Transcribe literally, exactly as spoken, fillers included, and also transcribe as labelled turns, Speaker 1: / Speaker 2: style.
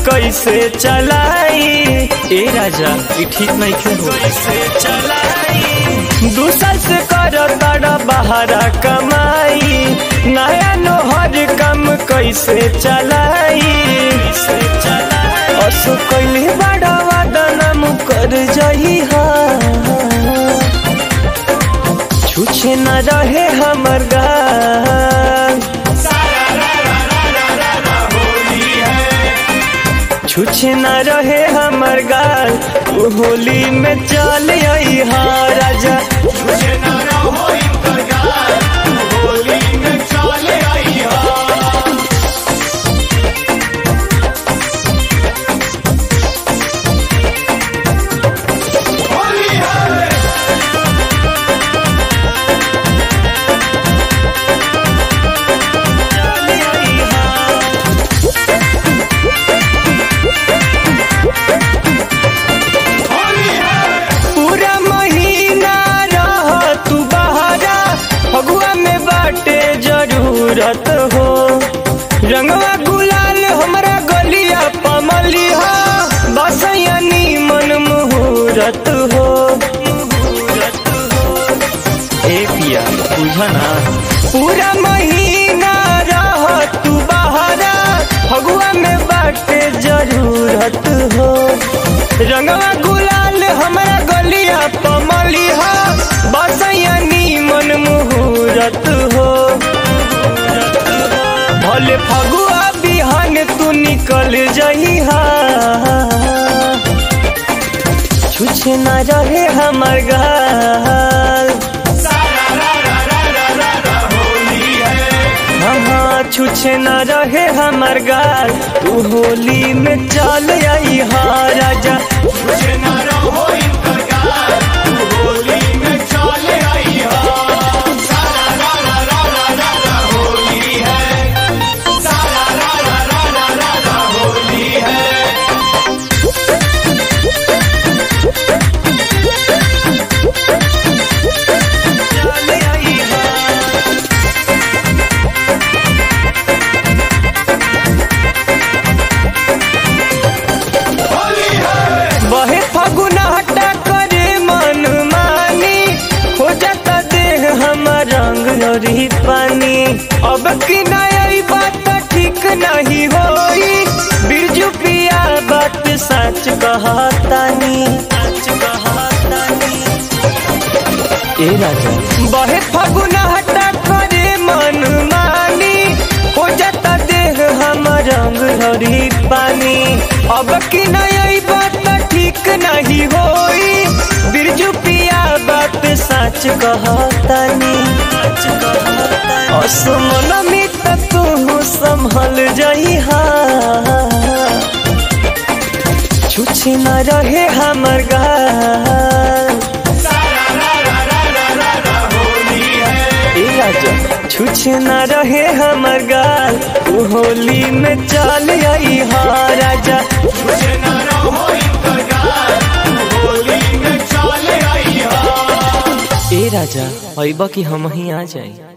Speaker 1: कैसे चलाई। ए राजा ई ठीक नहीं खे हो कैसे चलाई। दूसर से कर तारा बहारा कमाई, नया नोहर कम कैसे चलाई। असो कैली बड़ा वादना मुकर जही हा, छुछे न रहे हमर गाल। छुछे न रहे हमर गाल, तू होली में चल आई हा राजा।
Speaker 2: छुछे न रहो इनकर गाल, तू होली में चल आई हा। होली है
Speaker 1: पूरा महीना रह तू बहारा, फगुआ में बाटे जरूरत हो। रंगवा गुलाल हमरा गलिया पमली हो, बसयनी मन मुहूर्त हो। ए पिया बुझना, पूरा महीना रह तू बहारा, फगुआ में बाटे जरूरत हो। रंगवा गुलाल हमरा गलिया पमली हो, बसयनी मन मुहूर्त हो। भले फगुआ बिहान तू निकल जही हा, छुछे न रहे हमर गाल। हाँ छुछे न रहे हमर गाल, तू होली में चल आई हा राजा।
Speaker 2: छुछे न रहो इनकर गाल, तू होली में चल आई हा। सारा रा रा रा रा रा रा होली है, सारा रा रा रा रा रा रा होली है। होली है
Speaker 1: बहे फगुना हटा करे मन मानी, हो जाता देह हमर रंग लड़ी पानी। अब की नई बात ठीक नहीं होई, बिरजू पिया बात सच कहतानी। ए राजा बहे फगुना हटा करे मन मानी, हो जाता देह हमर रंग लड़ी पानी। अब की नई बात ठीक नहीं होई, बिरजू पिया बात सच कहतानी। असमन मित तू संभल जही हा, छुछे न रहे हमर गाल।
Speaker 2: सारा रा रा रा रा रा रा होली है।
Speaker 1: ए राजा छुछे न रहे हमर गाल, तू होली में चल आई हा राजा।
Speaker 2: छुछे न रहो इनकर गाल, तू होली में चल आई हा।
Speaker 1: ए राजा अइबा कि हम ही आ जाई।